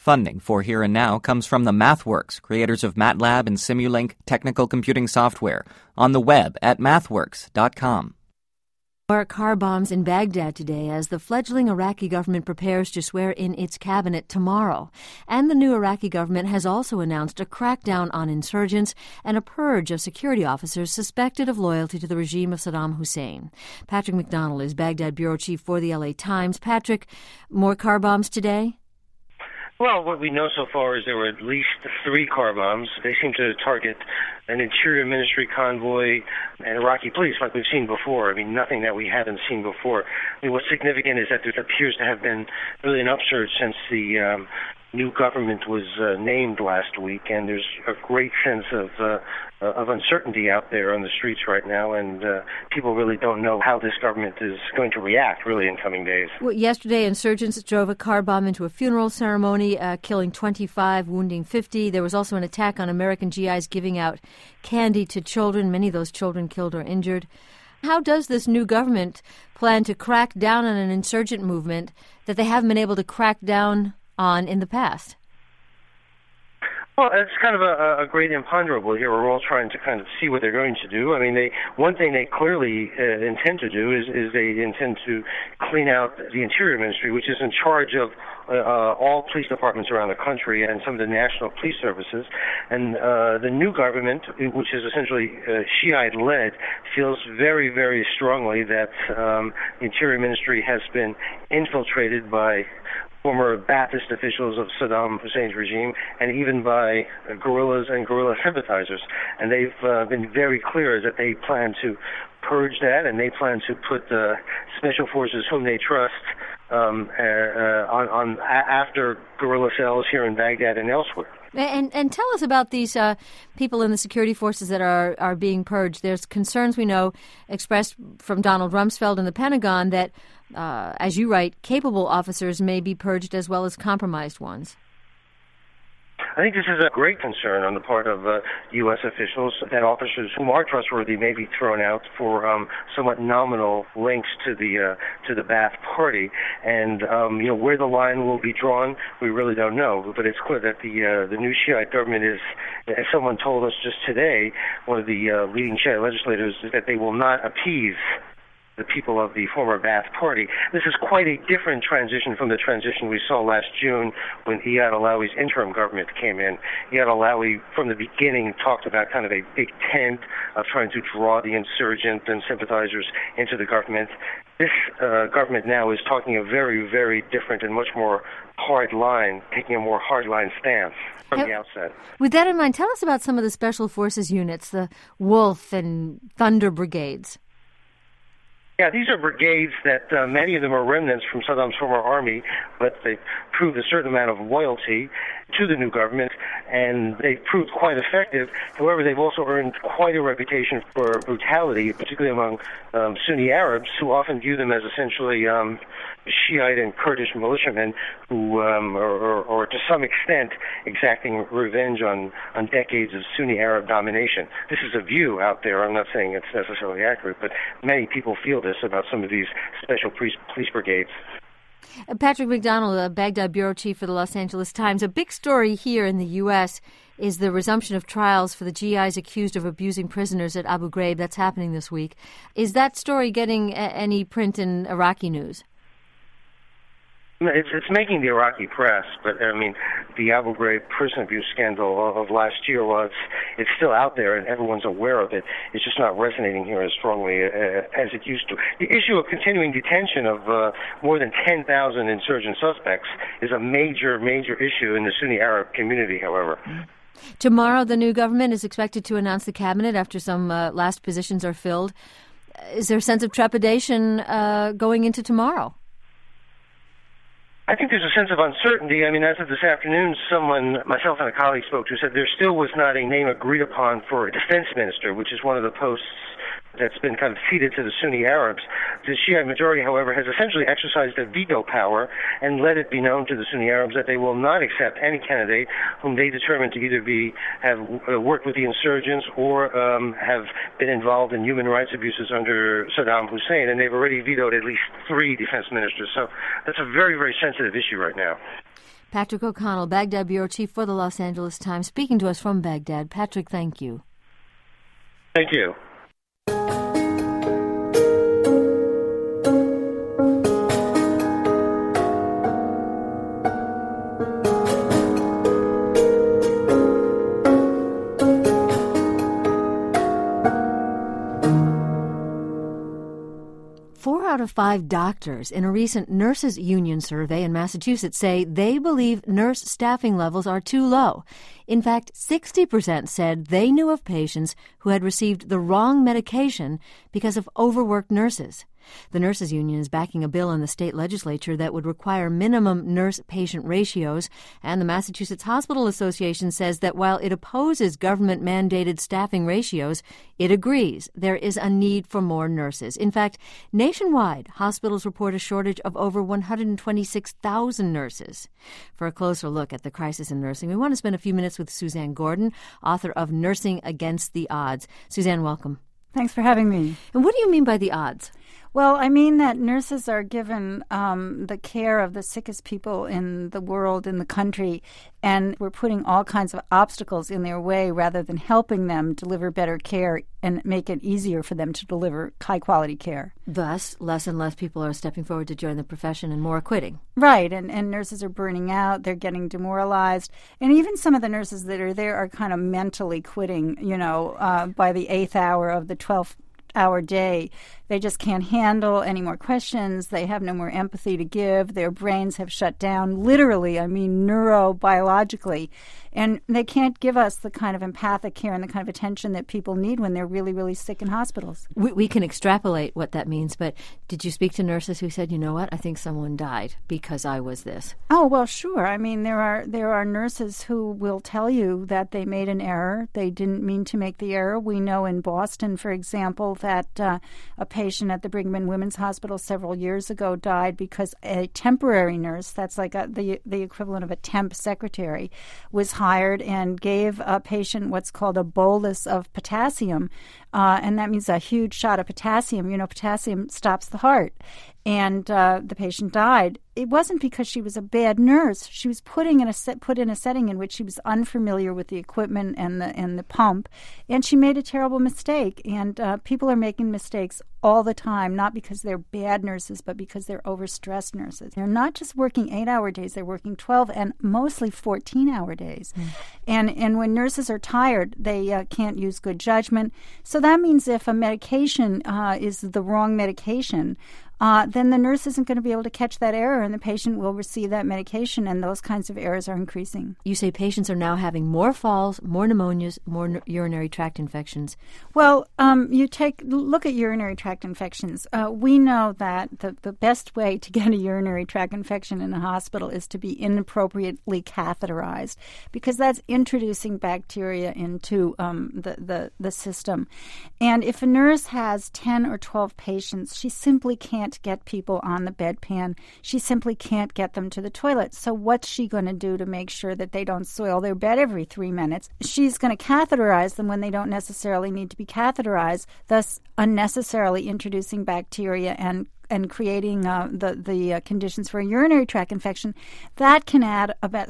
Funding for Here and Now comes from the MathWorks, creators of MATLAB and Simulink technical computing software, on the web at mathworks.com. More car bombs in Baghdad today as the fledgling Iraqi government prepares to swear in its cabinet tomorrow. And the new Iraqi government has also announced a crackdown on insurgents and a purge of security officers suspected of loyalty to the regime of Saddam Hussein. Patrick McDonnell is Baghdad bureau chief for the LA Times. Patrick, more car bombs today? Well, what we know so far is there were at least 3 car bombs. They seem to target an Interior Ministry convoy and Iraqi police like we've seen before. I mean, nothing that we haven't seen before. I mean, what's significant is that there appears to have been really an upsurge since the new government was named last week, and there's a great sense of uncertainty out there on the streets right now, and people really don't know how this government is going to react, really, in coming days. Well, yesterday, insurgents drove a car bomb into a funeral ceremony, killing 25, wounding 50. There was also an attack on American GIs giving out candy to children. Many of those children killed or injured. How does this new government plan to crack down on an insurgent movement that they haven't been able to crack down on in the past? Well, it's kind of a great imponderable here. We're all trying to kind of see what they're going to do. I mean, one thing they clearly intend to do is they intend to clean out the Interior Ministry, which is in charge of all police departments around the country and some of the national police services. And the new government, which is essentially Shiite-led, feels very, very strongly that the Interior Ministry has been infiltrated by former Ba'athist officials of Saddam Hussein's regime, and even by guerrillas and guerrilla sympathizers. And they've been very clear that they plan to purge that, and they plan to put special forces whom they trust on after guerrilla cells here in Baghdad and elsewhere. And tell us about these people in the security forces that are being purged. There's concerns, we know, expressed from Donald Rumsfeld in the Pentagon that, as you write, capable officers may be purged as well as compromised ones. I think this is a great concern on the part of U.S. officials that officers whom are trustworthy may be thrown out for somewhat nominal links to the Ba'ath Party, and where the line will be drawn, we really don't know. But it's clear that the new Shiite government is, as someone told us just today, one of the leading Shiite legislators, is that they will not appease the people of the former Ba'ath Party. This is quite a different transition from the transition we saw last June when Iyad Allawi's interim government came in. Iyad Allawi, from the beginning, talked about kind of a big tent of trying to draw the insurgents and sympathizers into the government. This government now is talking a very, very different and much more hard line, taking a more hard-line stance from the outset. With that in mind, tell us about some of the special forces units, the Wolf and Thunder brigades. Yeah, these are brigades that many of them are remnants from Saddam's former army, but they proved a certain amount of loyalty to the new government, and they've proved quite effective. However, they've also earned quite a reputation for brutality, particularly among Sunni Arabs, who often view them as essentially Shiite and Kurdish militiamen who or to some extent exacting revenge on decades of Sunni Arab domination. This is a view out there. I'm not saying it's necessarily accurate, but many people feel this about some of these special police brigades. Patrick McDonnell, Baghdad bureau chief for the Los Angeles Times. A big story here in the U.S. is the resumption of trials for the GIs accused of abusing prisoners at Abu Ghraib. That's happening this week. Is that story getting any print in Iraqi news? It's making the Iraqi press, but I mean, the Abu Ghraib prison abuse scandal of last year it's still out there and everyone's aware of it. It's just not resonating here as strongly as it used to. The issue of continuing detention of more than 10,000 insurgent suspects is a major, major issue in the Sunni Arab community, however. Tomorrow, the new government is expected to announce the cabinet after some last positions are filled. Is there a sense of trepidation going into tomorrow? I think there's a sense of uncertainty. I mean, as of this afternoon, myself and a colleague spoke to, said there still was not a name agreed upon for a defense minister, which is one of the posts that's been kind of ceded to the Sunni Arabs. The Shiite majority, however, has essentially exercised a veto power and let it be known to the Sunni Arabs that they will not accept any candidate whom they determine to either have worked with the insurgents or have been involved in human rights abuses under Saddam Hussein, and they've already vetoed at least 3 defense ministers. So that's a very, very sensitive issue right now. Patrick O'Connell, Baghdad bureau chief for the Los Angeles Times, speaking to us from Baghdad. Patrick, thank you. Thank you. 4 out of 5 doctors in a recent nurses' union survey in Massachusetts say they believe nurse staffing levels are too low. In fact, 60% said they knew of patients who had received the wrong medication because of overworked nurses. The nurses' union is backing a bill in the state legislature that would require minimum nurse-patient ratios, and the Massachusetts Hospital Association says that while it opposes government-mandated staffing ratios, it agrees there is a need for more nurses. In fact, nationwide, hospitals report a shortage of over 126,000 nurses. For a closer look at the crisis in nursing, we want to spend a few minutes with Suzanne Gordon, author of Nursing Against the Odds. Suzanne, welcome. Thanks for having me. And what do you mean by the odds? Well, I mean that nurses are given the care of the sickest people in the world, in the country, and we're putting all kinds of obstacles in their way rather than helping them deliver better care and make it easier for them to deliver high-quality care. Thus, less and less people are stepping forward to join the profession and more are quitting. Right, and nurses are burning out, they're getting demoralized, and even some of the nurses that are there are kind of mentally quitting, by the 8th hour of the 12-hour day. They just can't handle any more questions. They have no more empathy to give. Their brains have shut down, literally, neurobiologically. And they can't give us the kind of empathic care and the kind of attention that people need when they're really, really sick in hospitals. We can extrapolate what that means, but did you speak to nurses who said, you know what, I think someone died because I was this? Oh, well, sure. I mean, there are nurses who will tell you that they made an error. They didn't mean to make the error. We know in Boston, for example, that a patient at the Brigham and Women's Hospital several years ago died because a temporary nurse, that's like the equivalent of a temp secretary, was hired and gave a patient what's called a bolus of potassium, and that means a huge shot of potassium. Potassium stops the heart. And the patient died. It wasn't because she was a bad nurse. She was put in a setting in which she was unfamiliar with the equipment and the pump, and she made a terrible mistake. And people are making mistakes all the time, not because they're bad nurses, but because they're overstressed nurses. They're not just working 8-hour days; they're working 12 and mostly 14-hour days. And when nurses are tired, they can't use good judgment. So that means if a medication is the wrong medication, then the nurse isn't going to be able to catch that error, and the patient will receive that medication, and those kinds of errors are increasing. You say patients are now having more falls, more pneumonias, more urinary tract infections. Well, look at urinary tract infections. We know that the best way to get a urinary tract infection in a hospital is to be inappropriately catheterized, because that's introducing bacteria into the system. And if a nurse has 10 or 12 patients, she simply can't get people on the bedpan. She simply can't get them to the toilet. So what's she going to do to make sure that they don't soil their bed every 3 minutes? She's going to catheterize them when they don't necessarily need to be catheterized, thus unnecessarily introducing bacteria and creating the conditions for a urinary tract infection. That can add about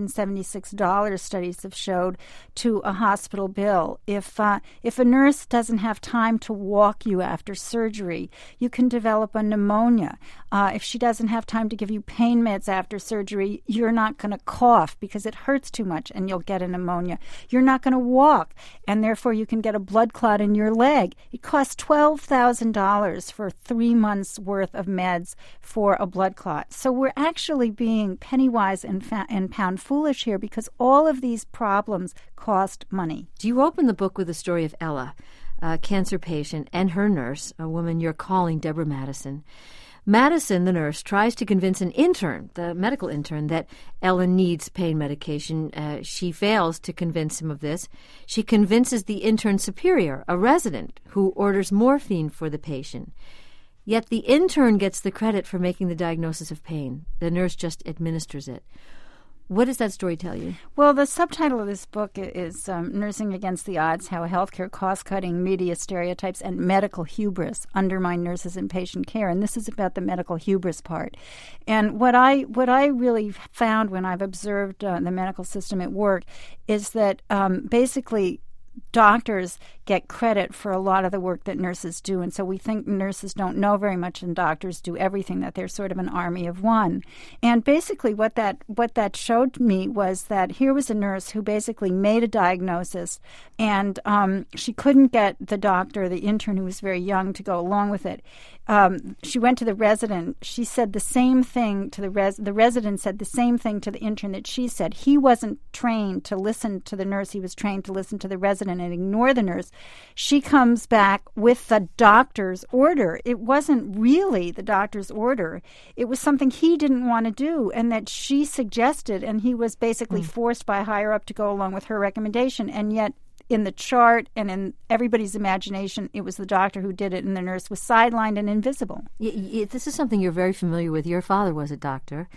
$676, studies have showed, to a hospital bill. If a nurse doesn't have time to walk you after surgery, you can develop a pneumonia. If she doesn't have time to give you pain meds after surgery, you're not going to cough because it hurts too much and you'll get a pneumonia. You're not going to walk, and therefore you can get a blood clot in your leg. It costs $12,000 for 3 months worth of meds for a blood clot. So we're actually being penny wise and pound foolish here, because all of these problems cost money. You open the book with the story of Ella, a cancer patient, and her nurse, a woman you're calling Deborah Madison. Madison, the nurse, tries to convince an intern, the medical intern, that Ella needs pain medication. She fails to convince him of this. She convinces the intern's superior, a resident, who orders morphine for the patient. Yet the intern gets the credit for making the diagnosis of pain. The nurse just administers it. What does that story tell you? Well, the subtitle of this book is Nursing Against the Odds, How Healthcare Cost-Cutting, Media Stereotypes, and Medical Hubris Undermine Nurses in Patient Care. And this is about the medical hubris part. And what I really found when I've observed the medical system at work is that basically doctors get credit for a lot of the work that nurses do. And so we think nurses don't know very much and doctors do everything, that they're sort of an army of one. And basically what that showed me was that here was a nurse who basically made a diagnosis and she couldn't get the doctor, the intern who was very young, to go along with it. She went to the resident. She said the same thing to the resident said the same thing to the intern that she said. He wasn't trained to listen to the nurse. He was trained to listen to the resident and ignore the nurse. She comes back with the doctor's order. It wasn't really the doctor's order. It was something he didn't want to do and that she suggested, and he was basically forced by a higher up to go along with her recommendation. And yet in the chart and in everybody's imagination, it was the doctor who did it, and the nurse was sidelined and invisible. This is something you're very familiar with. Your father was a doctor,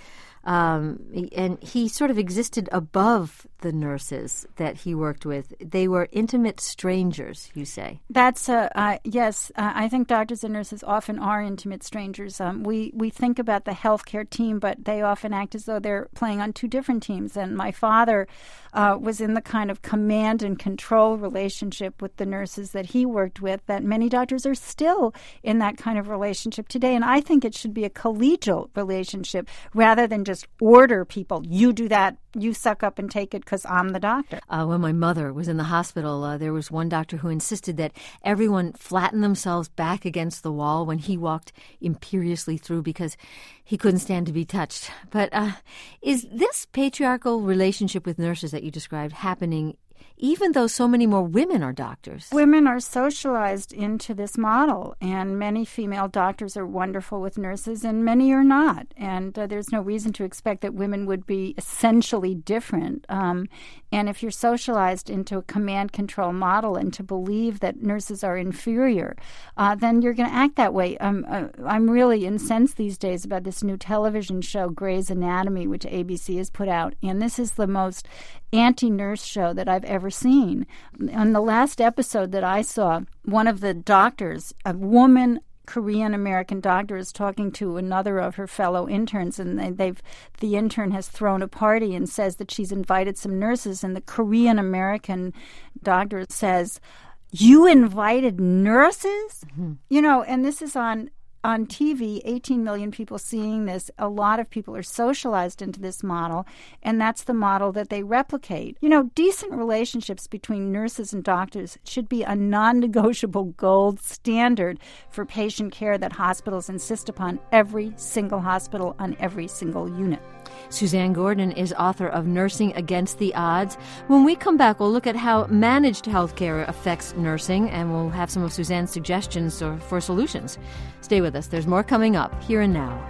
and he sort of existed above the nurses that he worked with. They were intimate strangers, you say. That's yes. I think doctors and nurses often are intimate strangers. We think about the healthcare team, but they often act as though they're playing on two different teams. And my father was in the kind of command and control relationship with the nurses that he worked with that many doctors are still in that kind of relationship today. And I think it should be a collegial relationship rather than just order people. You do that. You suck up and take it because I'm the doctor. When my mother was in the hospital, there was one doctor who insisted that everyone flatten themselves back against the wall when he walked imperiously through because he couldn't stand to be touched. But is this patriarchal relationship with nurses that you described happening even though so many more women are doctors? Women are socialized into this model, and many female doctors are wonderful with nurses, and many are not. And there's no reason to expect that women would be essentially different. And if you're socialized into a command-control model and to believe that nurses are inferior, then you're going to act that way. I'm really incensed these days about this new television show, Grey's Anatomy, which ABC has put out. And this is the most anti-nurse show that I've ever seen. On the last episode that I saw, one of the doctors, a woman Korean-American doctor, is talking to another of her fellow interns, and the intern has thrown a party and says that she's invited some nurses, and the Korean-American doctor says, "You invited nurses?" Mm-hmm. You know, and this is on TV, 18 million people seeing this. A lot of people are socialized into this model, and that's the model that they replicate. You know, decent relationships between nurses and doctors should be a non-negotiable gold standard for patient care that hospitals insist upon, every single hospital on every single unit. Suzanne Gordon is author of Nursing Against the Odds. When we come back, we'll look at how managed healthcare affects nursing, and we'll have some of Suzanne's suggestions for solutions. Stay with us. There's more coming up here and now.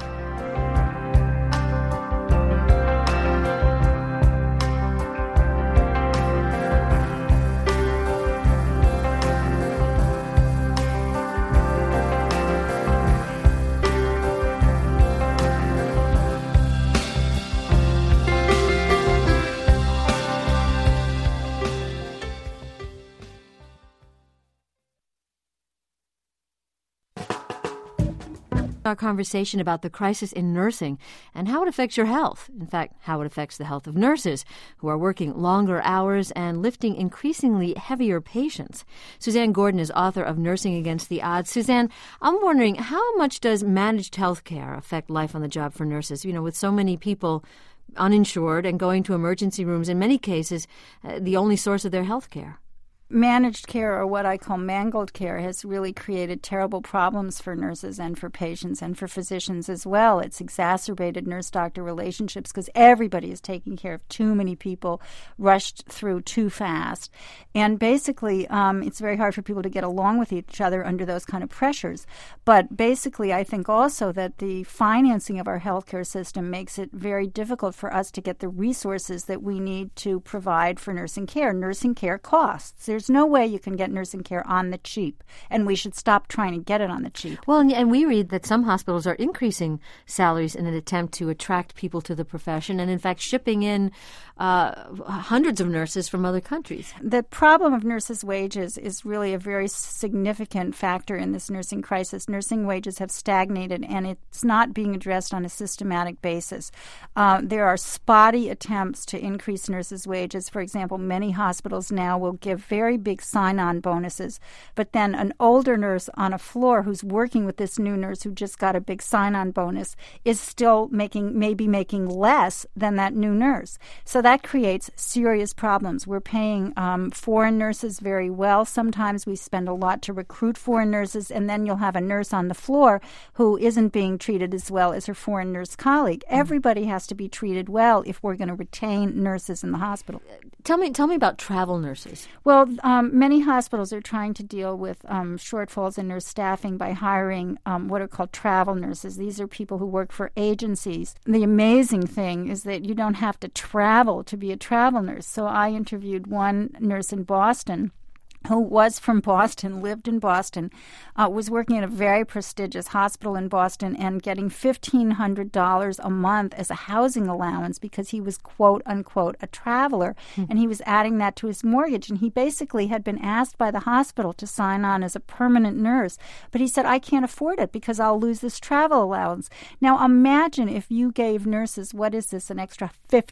Our conversation about the crisis in nursing and how it affects your health. In fact, how it affects the health of nurses who are working longer hours and lifting increasingly heavier patients. Suzanne Gordon is author of Nursing Against the Odds. Suzanne, I'm wondering, how much does managed health care affect life on the job for nurses? You know, with so many people uninsured and going to emergency rooms, in many cases, the only source of their health care. Managed care, or what I call mangled care, has really created terrible problems for nurses and for patients and for physicians as well. It's exacerbated nurse-doctor relationships because everybody is taking care of too many people, rushed through too fast. And basically, it's very hard for people to get along with each other under those kind of pressures. But basically, I think also that the financing of our healthcare system makes it very difficult for us to get the resources that we need to provide for nursing care. Nursing care costs. There's There's no way you can get nursing care on the cheap, and we should stop trying to get it on the cheap. Well, and we read that some hospitals are increasing salaries in an attempt to attract people to the profession and, in fact, shipping in hundreds of nurses from other countries. The problem of nurses' wages is really a very significant factor in this nursing crisis. Nursing wages have stagnated, and it's not being addressed on a systematic basis. There are spotty attempts to increase nurses' wages. For example, many hospitals now will give very big sign-on bonuses, but then an older nurse on a floor who's working with this new nurse who just got a big sign-on bonus is still maybe making less than that new nurse. So that creates serious problems. We're paying foreign nurses very well. Sometimes we spend a lot to recruit foreign nurses, and then you'll have a nurse on the floor who isn't being treated as well as her foreign nurse colleague. Everybody has to be treated well if we're going to retain nurses in the hospital. Tell me about travel nurses. Well, many hospitals are trying to deal with shortfalls in nurse staffing by hiring what are called travel nurses. These are people who work for agencies. The amazing thing is that you don't have to travel to be a travel nurse. So I interviewed one nurse in Boston who was from Boston, lived in Boston, was working at a very prestigious hospital in Boston and getting $1,500 a month as a housing allowance because he was, quote, unquote, a traveler, and he was adding that to his mortgage. And he basically had been asked by the hospital to sign on as a permanent nurse, but he said, I can't afford it because I'll lose this travel allowance. Now, imagine if you gave nurses, what is this, an extra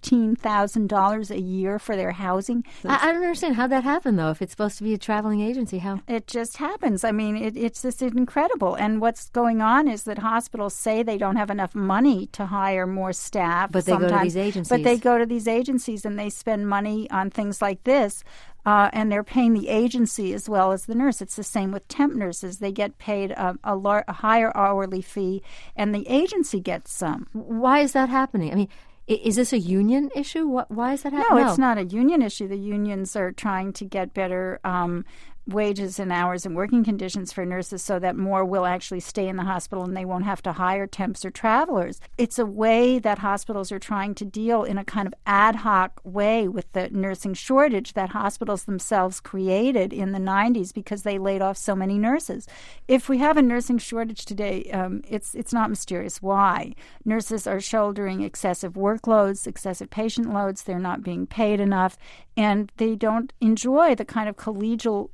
$15,000 a year for their housing? I don't understand how that happened, though, if it's supposed to be a traveling agency. How? It just happens. I mean, it's just incredible. And what's going on is that hospitals say they don't have enough money to hire more staff. But they go to these agencies. But they go to these agencies and they spend money on things like this. And they're paying the agency as well as the nurse. It's the same with temp nurses. They get paid a higher hourly fee, and the agency gets some. Why is that happening? I mean, is this a union issue? Why is that happening? No, it's not a union issue. The unions are trying to get better wages and hours and working conditions for nurses so that more will actually stay in the hospital and they won't have to hire temps or travelers. It's a way that hospitals are trying to deal in a kind of ad hoc way with the nursing shortage that hospitals themselves created in the 90s because they laid off so many nurses. If we have a nursing shortage today, it's not mysterious. Why? Nurses are shouldering excessive workloads, excessive patient loads. They're not being paid enough, and they don't enjoy the kind of collegial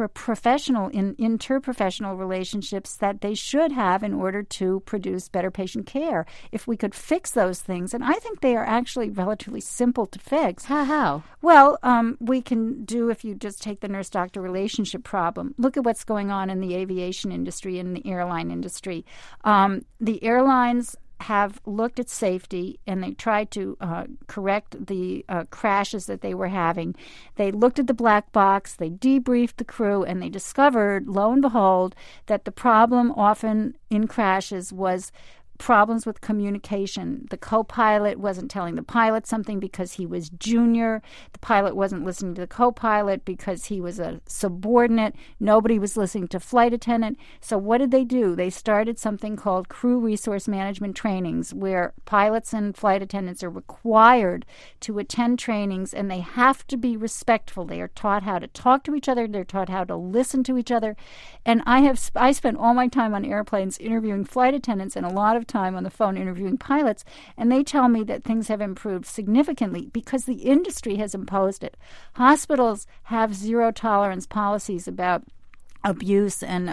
interprofessional relationships that they should have in order to produce better patient care. If we could fix those things, and I think they are actually relatively simple to fix. How? Well, we can do, if you just take the nurse-doctor relationship problem, look at what's going on in the aviation industry and the airline industry. The airlines have looked at safety and they tried to correct the crashes that they were having. They looked at the black box, they debriefed the crew, and they discovered, lo and behold, that the problem often in crashes was problems with communication. The co-pilot wasn't telling the pilot something because he was junior. The pilot wasn't listening to the co-pilot because he was a subordinate. Nobody was listening to flight attendant. So what did they do? They started something called crew resource management trainings, where pilots and flight attendants are required to attend trainings, and they have to be respectful. They are taught how to talk to each other. They're taught how to listen to each other. And I spent all my time on airplanes interviewing flight attendants and a lot of time on the phone interviewing pilots, and they tell me that things have improved significantly because the industry has imposed it. Hospitals have zero tolerance policies about abuse and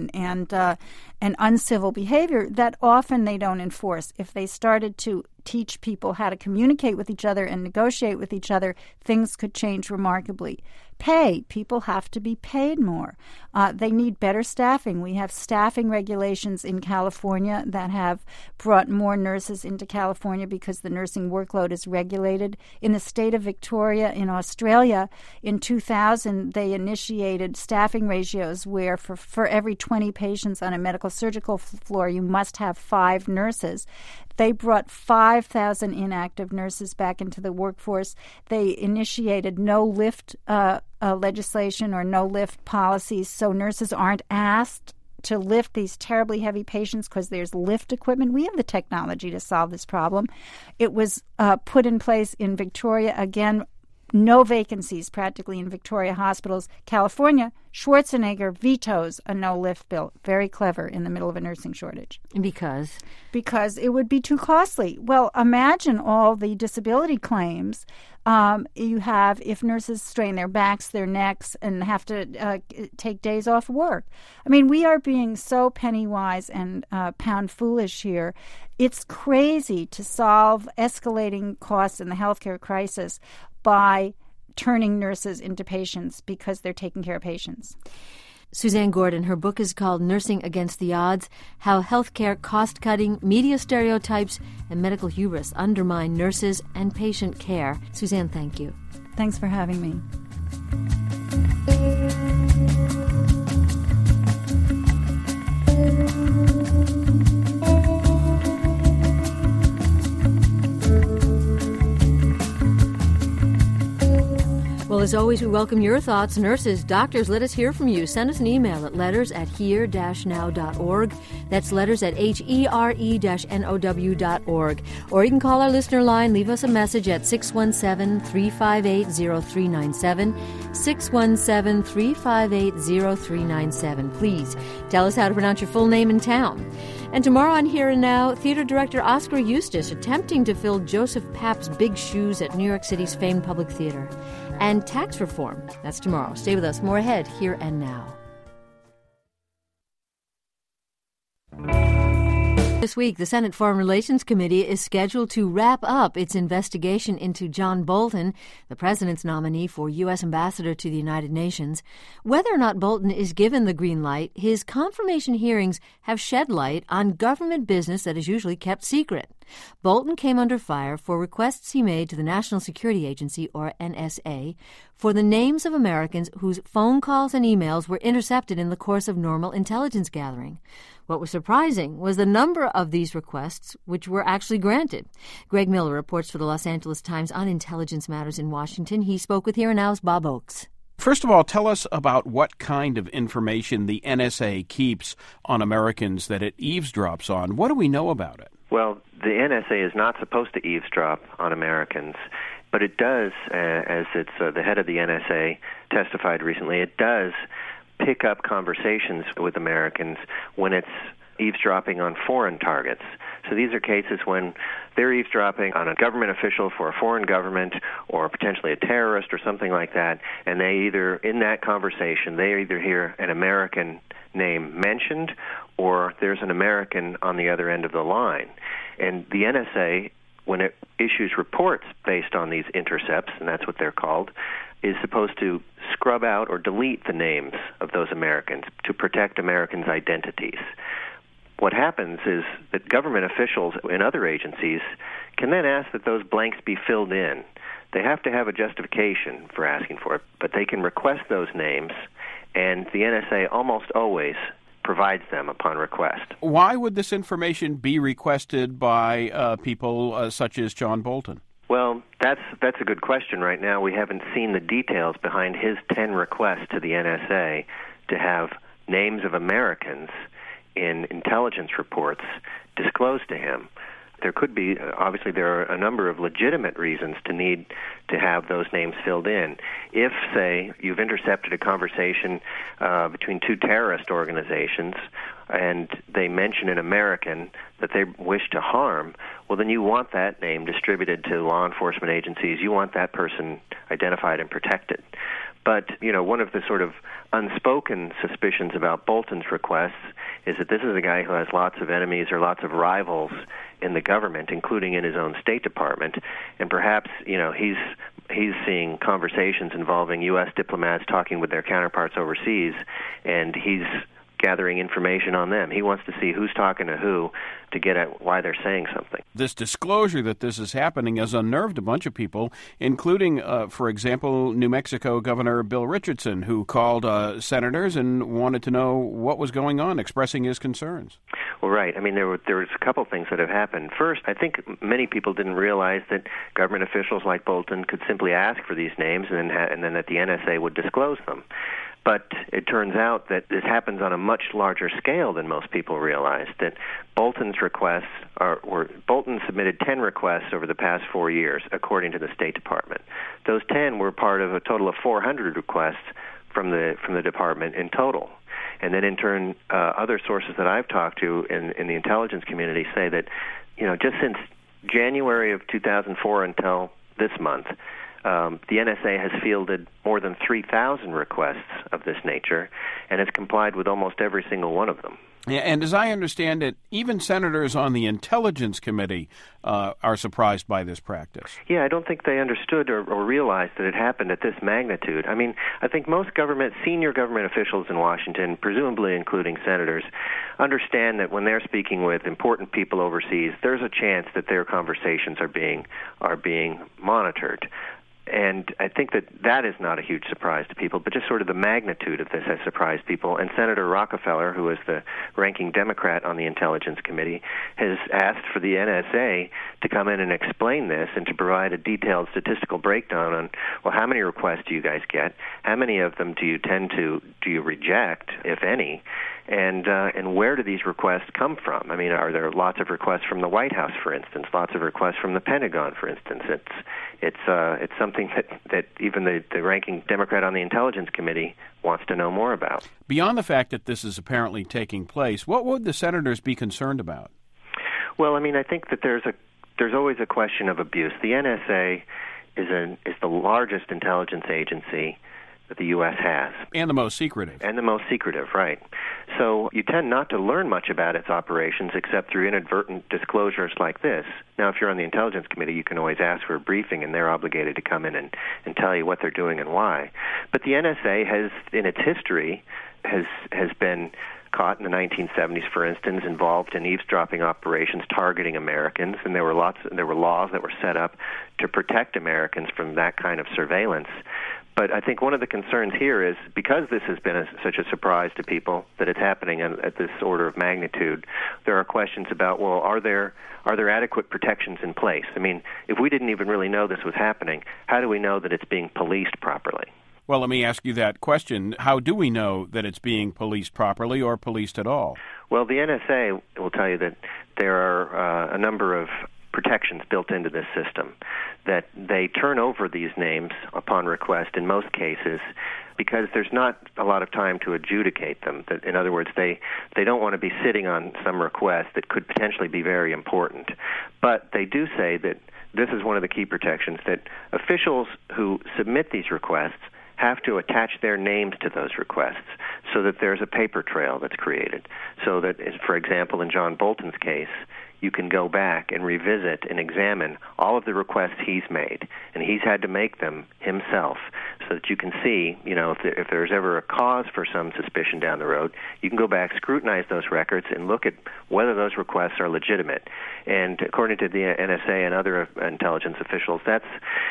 uncivil behavior that often they don't enforce. If they started to teach people how to communicate with each other and negotiate with each other, things could change remarkably. Pay. People have to be paid more. They need better staffing. We have staffing regulations in California that have brought more nurses into California because the nursing workload is regulated. In the state of Victoria in Australia, in 2000, they initiated staffing ratios where for every 20 patients on a medical surgical floor, you must have 5 nurses. They brought 5,000 inactive nurses back into the workforce. They initiated no-lift legislation or no-lift policies, so nurses aren't asked to lift these terribly heavy patients because there's lift equipment. We have the technology to solve this problem. It was put in place in Victoria, again, no vacancies practically in Victoria hospitals. California, Schwarzenegger vetoes a no-lift bill. Very clever in the middle of a nursing shortage. Because? Because it would be too costly. Well, imagine all the disability claims you have if nurses strain their backs, their necks, and have to take days off work. I mean, we are being so penny-wise and pound foolish here. It's crazy to solve escalating costs in the healthcare crisis by turning nurses into patients because they're taking care of patients. Suzanne Gordon, her book is called Nursing Against the Odds, How Healthcare Cost-Cutting, Media Stereotypes, and Medical Hubris Undermine Nurses and Patient Care. Suzanne, thank you. Thanks for having me. Well, as always, we welcome your thoughts. Nurses, doctors, let us hear from you. Send us an email at letters@here-now.org. That's letters@here-now.org. Or you can call our listener line. Leave us a message at 617-358-0397, 617-358-0397. Please tell us how to pronounce your full name and town. And tomorrow on Here and Now, theater director Oscar Eustis attempting to fill Joseph Papp's big shoes at New York City's famed Public Theater. And tax reform. That's tomorrow. Stay with us. More ahead, Here and Now. This week, the Senate Foreign Relations Committee is scheduled to wrap up its investigation into John Bolton, the president's nominee for U.S. ambassador to the United Nations. Whether or not Bolton is given the green light, his confirmation hearings have shed light on government business that is usually kept secret. Bolton came under fire for requests he made to the National Security Agency, or NSA, for the names of Americans whose phone calls and emails were intercepted in the course of normal intelligence gathering. What was surprising was the number of these requests which were actually granted. Greg Miller reports for the Los Angeles Times on intelligence matters in Washington. He spoke with Here and Now's Bob Oakes. First of all, tell us about what kind of information the NSA keeps on Americans that it eavesdrops on. What do we know about it? Well, the NSA is not supposed to eavesdrop on Americans, but it does, as it's the head of the NSA testified recently, it does pick up conversations with Americans when it's eavesdropping on foreign targets. So these are cases when they're eavesdropping on a government official for a foreign government or potentially a terrorist or something like that, and they either, in that conversation, they either hear an American name mentioned or there's an American on the other end of the line. And the NSA, when it issues reports based on these intercepts, and that's what they're called, is supposed to scrub out or delete the names of those Americans to protect Americans' identities. What happens is that government officials in other agencies can then ask that those blanks be filled in. They have to have a justification for asking for it, but they can request those names, and the NSA almost always provides them upon request. Why would this information be requested by people such as John Bolton? Well, that's a good question right now. We haven't seen the details behind his 10 requests to the NSA to have names of Americans in intelligence reports disclosed to him. There could be, obviously there are a number of legitimate reasons to need to have those names filled in. If, say, you've intercepted a conversation between two terrorist organizations and they mention an American that they wish to harm, well, then you want that name distributed to law enforcement agencies. You want that person identified and protected. But, one of the sort of unspoken suspicions about Bolton's requests is that this is a guy who has lots of enemies or lots of rivals in the government, including in his own State Department. And perhaps, he's seeing conversations involving U.S. diplomats talking with their counterparts overseas, and he's gathering information on them. He wants to see who's talking to who to get at why they're saying something. This disclosure that this is happening has unnerved a bunch of people, including, for example, New Mexico Governor Bill Richardson, who called senators and wanted to know what was going on, expressing his concerns. Well, right. I mean, there was a couple things that have happened. First, I think many people didn't realize that government officials like Bolton could simply ask for these names and then that the NSA would disclose them. But it turns out that this happens on a much larger scale than most people realize, that Bolton submitted 10 requests over the past 4 years, according to the State Department. Those 10 were part of a total of 400 requests from the department in total. And then in turn, other sources that I've talked to in the intelligence community say that, just since January of 2004 until this month, the NSA has fielded more than 3,000 requests of this nature and has complied with almost every single one of them. Yeah, and as I understand it, even senators on the Intelligence Committee are surprised by this practice. Yeah, I don't think they understood or realized that it happened at this magnitude. I mean, I think most senior government officials in Washington, presumably including senators, understand that when they're speaking with important people overseas, there's a chance that their conversations are being monitored. And I think that is not a huge surprise to people, but just sort of the magnitude of this has surprised people. And Senator Rockefeller, who is the ranking Democrat on the Intelligence Committee, has asked for the NSA to come in and explain this and to provide a detailed statistical breakdown on, well, how many requests do you guys get? How many of them do you reject, if any? And where do these requests come from? I mean, are there lots of requests from the White House, for instance? Lots of requests from the Pentagon, for instance? It's something that even the ranking Democrat on the Intelligence Committee wants to know more about. Beyond the fact that this is apparently taking place, what would the senators be concerned about? Well, I mean, I think that there's always a question of abuse. The NSA is the largest intelligence agency that the U.S. has. And the most secretive. And the most secretive, right. So you tend not to learn much about its operations except through inadvertent disclosures like this. Now, if you're on the Intelligence Committee, you can always ask for a briefing, and they're obligated to come in and tell you what they're doing and why. But the NSA has, in its history, has been caught in the 1970s, for instance, involved in eavesdropping operations targeting Americans, and there were laws that were set up to protect Americans from that kind of surveillance. But I think one of the concerns here is because this has been such a surprise to people that it's happening at this order of magnitude, there are questions about, well, are there adequate protections in place? I mean, if we didn't even really know this was happening, how do we know that it's being policed properly? Well, let me ask you that question. How do we know that it's being policed properly or policed at all? Well, the NSA will tell you that there are a number of protections built into this system, that they turn over these names upon request in most cases because there's not a lot of time to adjudicate them. That, in other words, they don't want to be sitting on some request that could potentially be very important. But they do say that this is one of the key protections, that officials who submit these requests have to attach their names to those requests so that there's a paper trail that's created. So that, for example, in John Bolton's case, you can go back and revisit and examine all of the requests he's made, and he's had to make them himself, so that you can see, if there's ever a cause for some suspicion down the road, you can go back, scrutinize those records, and look at whether those requests are legitimate. And according to the NSA and other intelligence officials, that's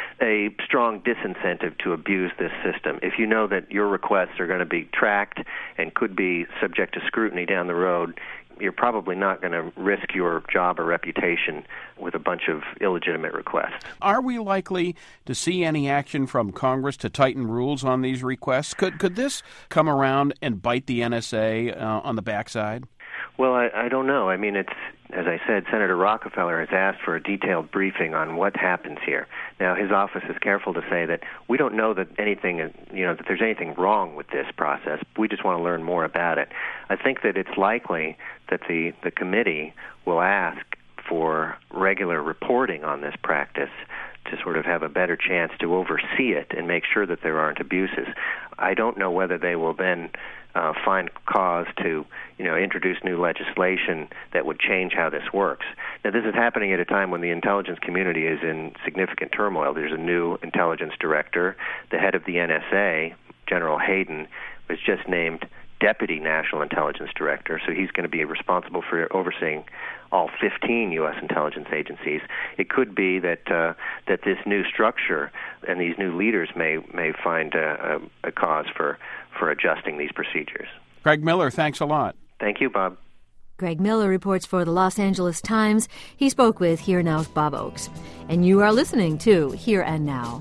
a strong disincentive to abuse this system. If you know that your requests are going to be tracked and could be subject to scrutiny down the road, you're probably not going to risk your job or reputation with a bunch of illegitimate requests. Are we likely to see any action from Congress to tighten rules on these requests? Could this come around and bite the NSA on the backside? Well, I don't know. I mean, it's, as I said, Senator Rockefeller has asked for a detailed briefing on what happens here. Now, his office is careful to say that we don't know that that there's anything wrong with this process. We just want to learn more about it. I think that it's likely that the committee will ask for regular reporting on this practice to sort of have a better chance to oversee it and make sure that there aren't abuses. I don't know whether they will then find cause to, introduce new legislation that would change how this works. Now, this is happening at a time when the intelligence community is in significant turmoil. There's a new intelligence director. The head of the NSA, General Hayden, was just named Deputy National Intelligence Director, so he's going to be responsible for overseeing all 15 U.S. intelligence agencies. It could be that this new structure and these new leaders may find a cause for adjusting these procedures. Greg Miller, thanks a lot. Thank you, Bob. Greg Miller reports for the Los Angeles Times. He spoke with Here Now's Bob Oakes. And you are listening to Here and Now.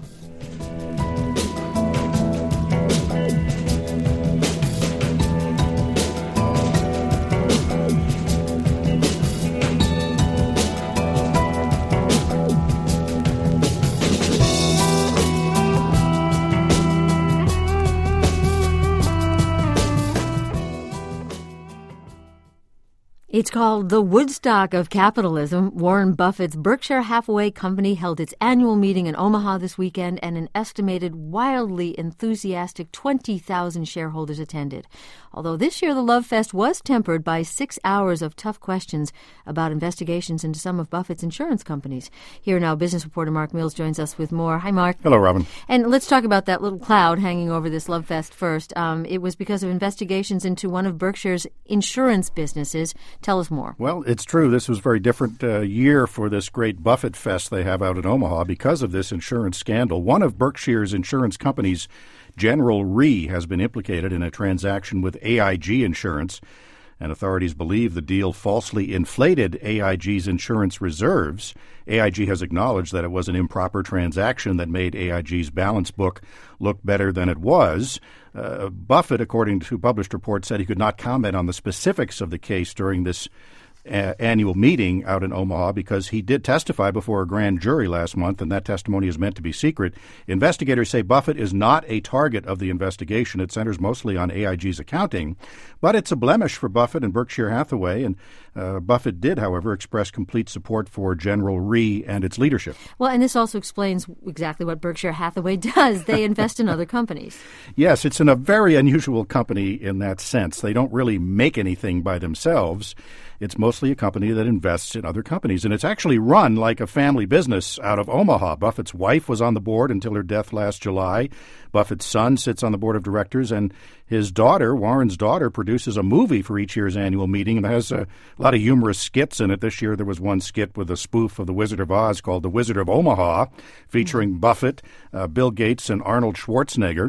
It's called the Woodstock of capitalism. Warren Buffett's Berkshire Hathaway Company held its annual meeting in Omaha this weekend, and an estimated wildly enthusiastic 20,000 shareholders attended. Although this year the Love Fest was tempered by 6 hours of tough questions about investigations into some of Buffett's insurance companies. Here now, business reporter Mark Mills joins us with more. Hi, Mark. Hello, Robin. And let's talk about that little cloud hanging over this Love Fest first. It was because of investigations into one of Berkshire's insurance businesses. Tell us more. Well, it's true. This was a very different year for this great Buffett Fest they have out in Omaha because of this insurance scandal. One of Berkshire's insurance companies, General Re, has been implicated in a transaction with AIG Insurance, and authorities believe the deal falsely inflated AIG's insurance reserves. AIG has acknowledged that it was an improper transaction that made AIG's balance book look better than it was. Buffett, according to published reports, said he could not comment on the specifics of the case during this annual meeting out in Omaha because he did testify before a grand jury last month, and that testimony is meant to be secret. Investigators say Buffett is not a target of the investigation. It centers mostly on AIG's accounting, but it's a blemish for Buffett and Berkshire Hathaway, and Buffett did, however, express complete support for General Re and its leadership. Well, and this also explains exactly what Berkshire Hathaway does. They invest in other companies. Yes, it's in a very unusual company in that sense. They don't really make anything by themselves. It's mostly a company that invests in other companies, and it's actually run like a family business out of Omaha. Buffett's wife was on the board until her death last July. Buffett's son sits on the board of directors, and his daughter, Warren's daughter, produces a movie for each year's annual meeting, and it has a lot of humorous skits in it. This year there was one skit with a spoof of The Wizard of Oz called The Wizard of Omaha, featuring Buffett, Bill Gates, and Arnold Schwarzenegger.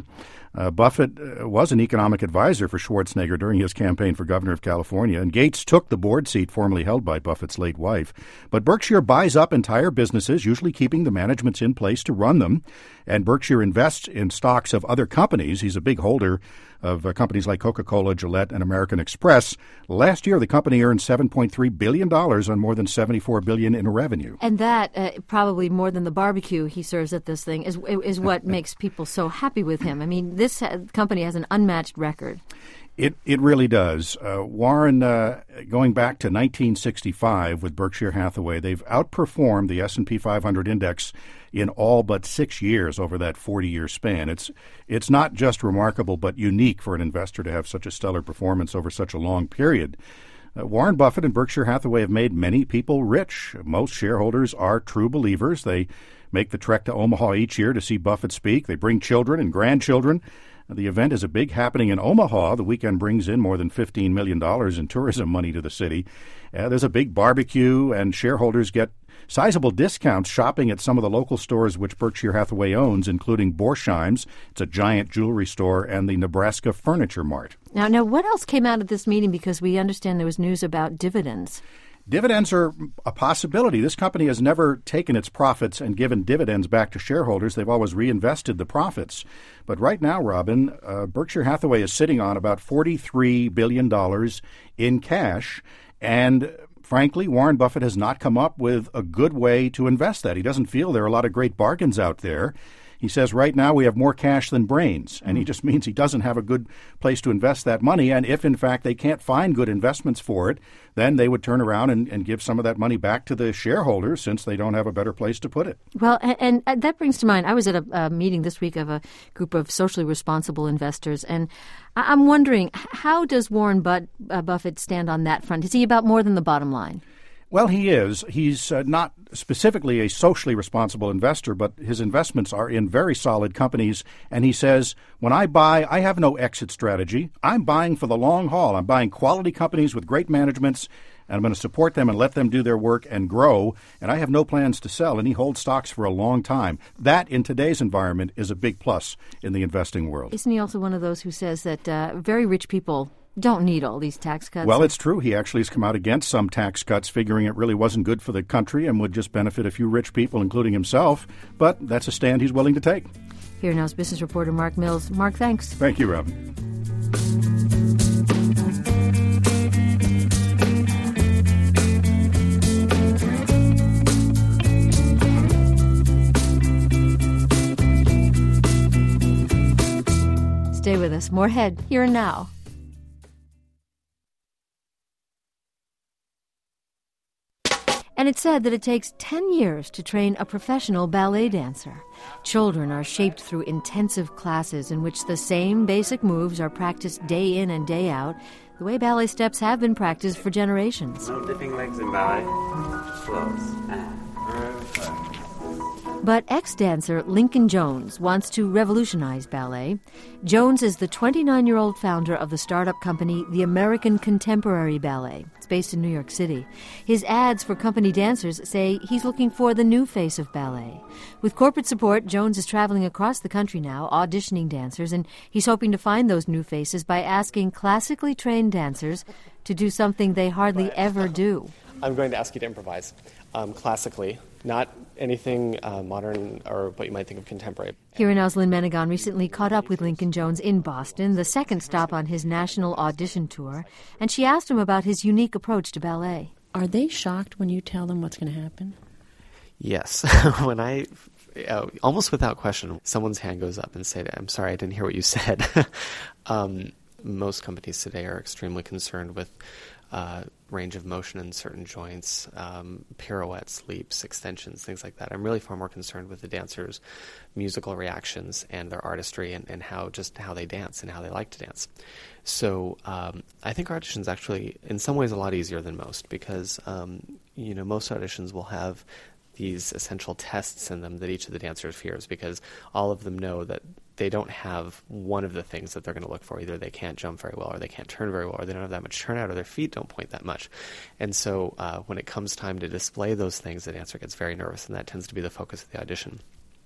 Buffett was an economic advisor for Schwarzenegger during his campaign for governor of California, and Gates took the board seat formerly held by Buffett's late wife. But Berkshire buys up entire businesses, usually keeping the managements in place to run them, and Berkshire invests in stocks of other companies. He's a big holder of companies like Coca-Cola, Gillette, and American Express. Last year, the company earned $7.3 billion on more than $74 billion in revenue. And that, probably more than the barbecue he serves at this thing, is what makes people so happy with him. I mean, this company has an unmatched record. It really does. Warren, going back to 1965 with Berkshire Hathaway, they've outperformed the S&P 500 index in all but 6 years over that 40-year span. It's not just remarkable, but unique for an investor to have such a stellar performance over such a long period. Warren Buffett and Berkshire Hathaway have made many people rich. Most shareholders are true believers. They make the trek to Omaha each year to see Buffett speak. They bring children and grandchildren. The event is a big happening in Omaha. The weekend brings in more than $15 million in tourism money to the city. There's a big barbecue, and shareholders get sizable discounts shopping at some of the local stores which Berkshire Hathaway owns, including Borsheim's. It's a giant jewelry store, and the Nebraska Furniture Mart. Now, what else came out of this meeting? Because we understand there was news about dividends. Dividends are a possibility. This company has never taken its profits and given dividends back to shareholders. They've always reinvested the profits. But right now, Robin, Berkshire Hathaway is sitting on about $43 billion in cash, and frankly, Warren Buffett has not come up with a good way to invest that. He doesn't feel there are a lot of great bargains out there. He says right now we have more cash than brains, and he just means he doesn't have a good place to invest that money. And if, in fact, they can't find good investments for it, then they would turn around and give some of that money back to the shareholders since they don't have a better place to put it. Well, and that brings to mind, I was at a meeting this week of a group of socially responsible investors, and I'm wondering, how does Warren Buffett stand on that front? Is he about more than the bottom line? Well, he is. He's not specifically a socially responsible investor, but his investments are in very solid companies. And he says, when I buy, I have no exit strategy. I'm buying for the long haul. I'm buying quality companies with great managements, and I'm going to support them and let them do their work and grow. And I have no plans to sell. And he holds stocks for a long time. That, in today's environment, is a big plus in the investing world. Isn't he also one of those who says that very rich people don't need all these tax cuts? Well, it's true. He actually has come out against some tax cuts, figuring it really wasn't good for the country and would just benefit a few rich people, including himself. But that's a stand he's willing to take. Here now is business reporter Mark Mills. Mark, thanks. Thank you, Robin. Stay with us. More ahead, here and now. And it's said that it takes 10 years to train a professional ballet dancer. Children are shaped through intensive classes in which the same basic moves are practiced day in and day out, the way ballet steps have been practiced for generations. No dipping legs in ballet. Flows. But ex-dancer Lincoln Jones wants to revolutionize ballet. Jones is the 29-year-old founder of the startup company The American Contemporary Ballet. It's based in New York City. His ads for company dancers say he's looking for the new face of ballet. With corporate support, Jones is traveling across the country now, auditioning dancers, and he's hoping to find those new faces by asking classically trained dancers to do something they hardly ever do. I'm going to ask you to improvise classically, not anything modern or what you might think of contemporary. Here in Lynn Menegon recently caught up with Lincoln Jones in Boston, the second stop on his national audition tour, and she asked him about his unique approach to ballet. Are they shocked when you tell them what's going to happen? Yes. When I, almost without question, someone's hand goes up and say, "I'm sorry, I didn't hear what you said." Most companies today are extremely concerned with range of motion in certain joints, pirouettes, leaps, extensions, things like that. I'm really far more concerned with the dancers' musical reactions and their artistry and how they dance and how they like to dance. So I think our audition's actually, in some ways, a lot easier than most because most auditions will have these essential tests in them that each of the dancers fears because all of them know that they don't have one of the things that they're going to look for. Either they can't jump very well or they can't turn very well or they don't have that much turnout or their feet don't point that much. And so when it comes time to display those things, the dancer gets very nervous, and that tends to be the focus of the audition.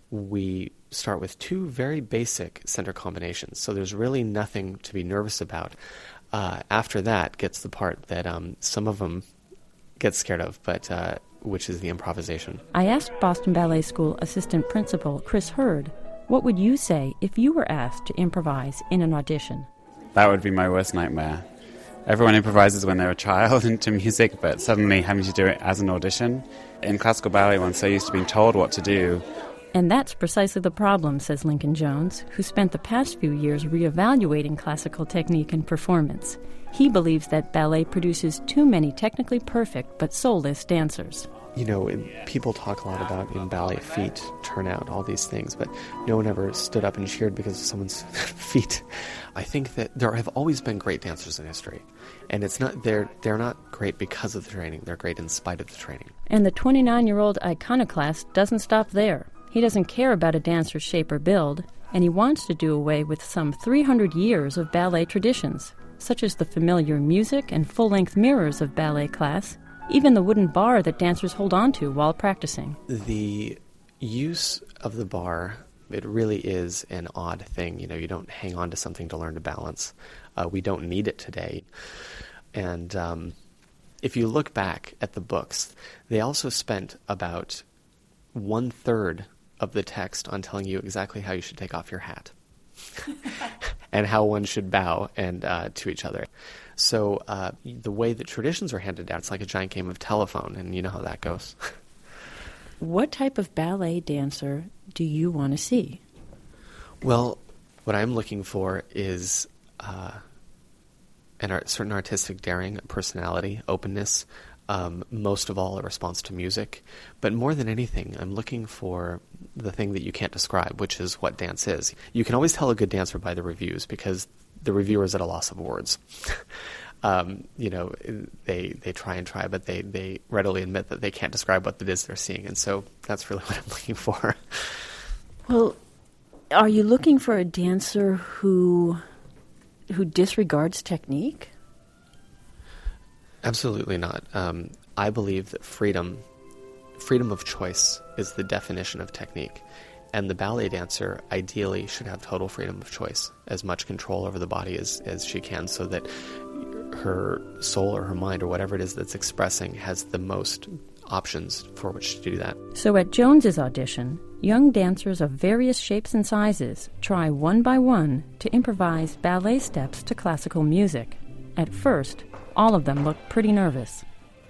We start with two very basic center combinations, so there's really nothing to be nervous about. After that gets the part that some of them get scared of, but which is the improvisation. I asked Boston Ballet School assistant principal Chris Hurd, what would you say if you were asked to improvise in an audition? That would be my worst nightmare. Everyone improvises when they're a child into music, but suddenly having to do it as an audition. In classical ballet, one's so used to being told what to do. And that's precisely the problem, says Lincoln Jones, who spent the past few years reevaluating classical technique and performance. He believes that ballet produces too many technically perfect but soulless dancers. People talk a lot about in ballet feet, turnout, all these things, but no one ever stood up and cheered because of someone's feet. I think that there have always been great dancers in history, and they're not great because of the training. They're great in spite of the training. And the 29-year-old iconoclast doesn't stop there. He doesn't care about a dancer's shape or build, and he wants to do away with some 300 years of ballet traditions, such as the familiar music and full-length mirrors of ballet class, even the wooden bar that dancers hold on to while practicing. The use of the bar, it really is an odd thing. You don't hang on to something to learn to balance. We don't need it today. And if you look back at the books, they also spent about 1/3 of the text on telling you exactly how you should take off your hat and how one should bow and to each other. So the way that traditions are handed down, it's like a giant game of telephone, and you know how that goes. What type of ballet dancer do you want to see? Well, what I'm looking for is certain artistic daring, personality, openness, most of all a response to music. But more than anything, I'm looking for the thing that you can't describe, which is what dance is. You can always tell a good dancer by the reviews because the reviewer is at a loss of words. They try, but they readily admit that they can't describe what it is they're seeing. And so that's really what I'm looking for. Well, are you looking for a dancer who disregards technique? Absolutely not. I believe that freedom of choice is the definition of technique. And the ballet dancer ideally should have total freedom of choice, as much control over the body as she can, so that her soul or her mind or whatever it is that's expressing has the most options for which to do that. So at Jones's audition, young dancers of various shapes and sizes try one by one to improvise ballet steps to classical music. At first, all of them look pretty nervous.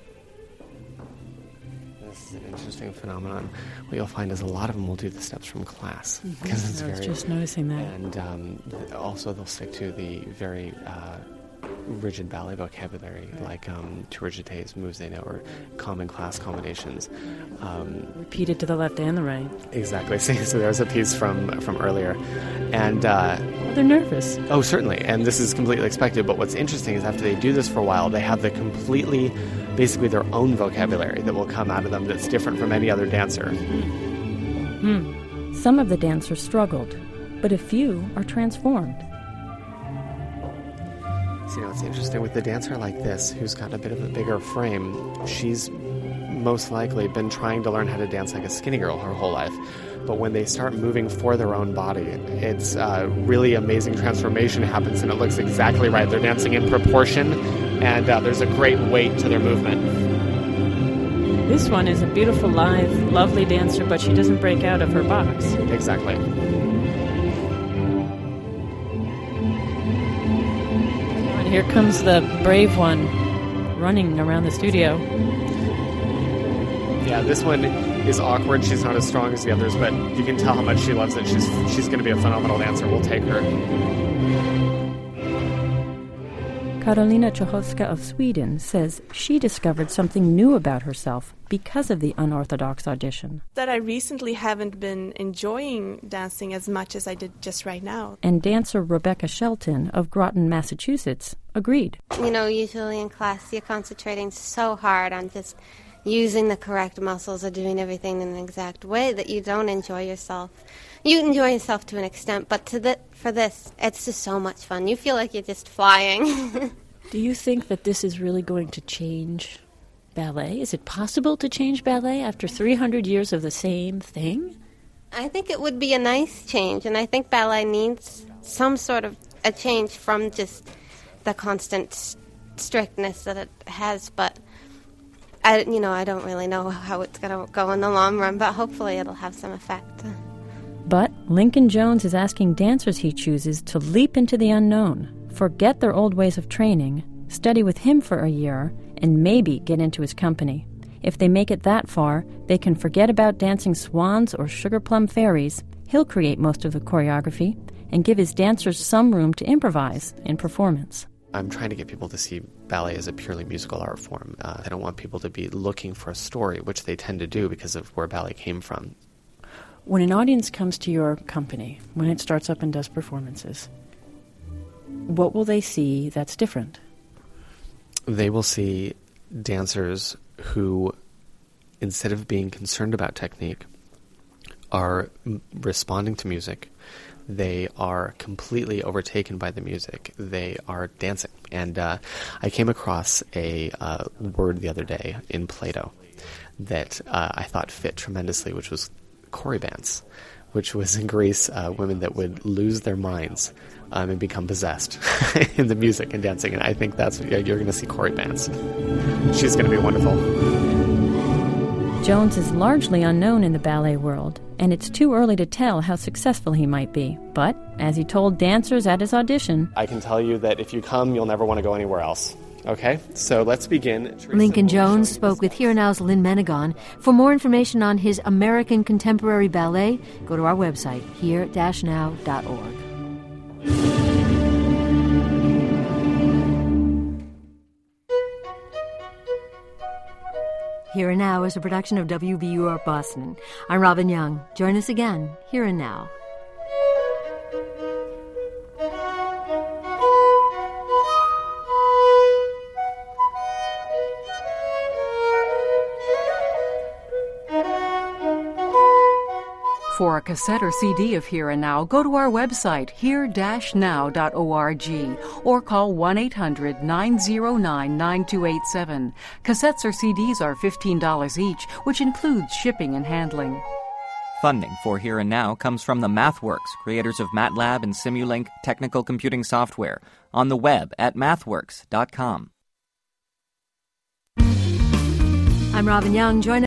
This is an interesting phenomenon. What you'll find is a lot of them will do the steps from class. Because it's I was just noticing that. And also they'll stick to the very rigid ballet vocabulary, like tourniquets, moves they know, or common class combinations. Repeated to the left and the right. Exactly. So there's a piece from earlier. And they're nervous. Oh, certainly. And this is completely expected. But what's interesting is after they do this for a while, they have basically their own vocabulary that will come out of them that's different from any other dancer. Some of the dancers struggled, but a few are transformed. So, it's interesting with the dancer like this, who's got a bit of a bigger frame, she's most likely been trying to learn how to dance like a skinny girl her whole life. But when they start moving for their own body, it's really amazing transformation happens, and it looks exactly right. They're dancing in proportion, and there's a great weight to their movement. This one is a beautiful, live, lovely dancer, but she doesn't break out of her box. Exactly. And here comes the brave one running around the studio. Yeah, this one is awkward. She's not as strong as the others, but you can tell how much she loves it. She's going to be a phenomenal dancer. We'll take her. Karolina Chochowska of Sweden says she discovered something new about herself because of the unorthodox audition. That I recently haven't been enjoying dancing as much as I did just right now. And dancer Rebecca Shelton of Groton, Massachusetts, agreed. Usually in class you're concentrating so hard on just using the correct muscles or doing everything in an exact way that you don't enjoy yourself. You enjoy yourself to an extent, but for this, it's just so much fun. You feel like you're just flying. Do you think that this is really going to change ballet? Is it possible to change ballet after 300 years of the same thing? I think it would be a nice change, and I think ballet needs some sort of a change from just the constant strictness that it has, but I don't really know how it's going to go in the long run, but hopefully it'll have some effect. But Lincoln Jones is asking dancers he chooses to leap into the unknown, forget their old ways of training, study with him for a year, and maybe get into his company. If they make it that far, they can forget about dancing swans or sugar plum fairies. He'll create most of the choreography and give his dancers some room to improvise in performance. I'm trying to get people to see ballet as a purely musical art form. I don't want people to be looking for a story, which they tend to do because of where ballet came from. When an audience comes to your company, when it starts up and does performances, what will they see that's different? They will see dancers who, instead of being concerned about technique, are responding to music. They are completely overtaken by the music. They are dancing. And I came across a word the other day in Plato that I thought fit tremendously, which was koribants, which was in Greece women that would lose their minds and become possessed in the music and dancing. And I think you're going to see koribants. She's going to be wonderful. Jones is largely unknown in the ballet world, and it's too early to tell how successful he might be. But, as he told dancers at his audition, I can tell you that if you come, you'll never want to go anywhere else. Okay, so let's begin. Lincoln Jones spoke with Here Now's Lynn Menegon. For more information on his American Contemporary Ballet, go to our website, here-now.org. Here and Now is a production of WBUR Boston. I'm Robin Young. Join us again, Here and Now. For a cassette or CD of Here and Now, go to our website, here-now.org, or call 1-800-909-9287. Cassettes or CDs are $15 each, which includes shipping and handling. Funding for Here and Now comes from the MathWorks, creators of MATLAB and Simulink technical computing software, on the web at mathworks.com. I'm Robin Young. Join